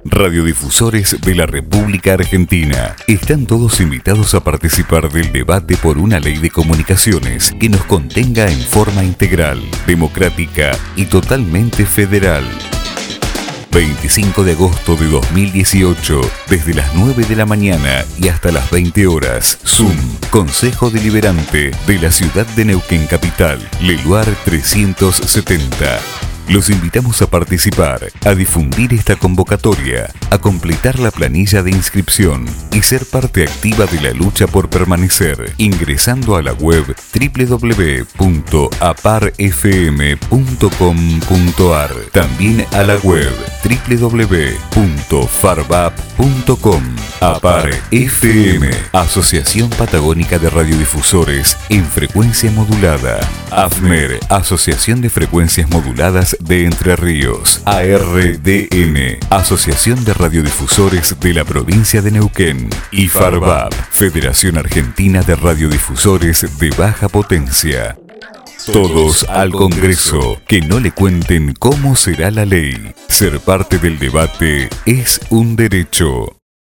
Radiodifusores de la República Argentina. Están todos invitados a participar del debate por una ley de comunicaciones que nos contenga en forma integral, democrática y totalmente federal. 25 de agosto de 2018, desde las 9 de la mañana y hasta las 20 horas. Zoom, Consejo Deliberante de la Ciudad de Neuquén Capital, Leluar 370. Los invitamos a participar, a difundir esta convocatoria, a completar la planilla de inscripción y ser parte activa de la lucha por permanecer, ingresando a la web www.aparfm.com.ar, también a la web www.farbap.com. APAR FM, Asociación Patagónica de Radiodifusores en Frecuencia Modulada. AFMER, Asociación de Frecuencias Moduladas de Entre Ríos. ARDN, Asociación de Radiodifusores de la Provincia de Neuquén. Y FARBAP, Federación Argentina de Radiodifusores de Baja Potencia. Todos al Congreso, que no le cuenten cómo será la ley. Ser parte del debate es un derecho.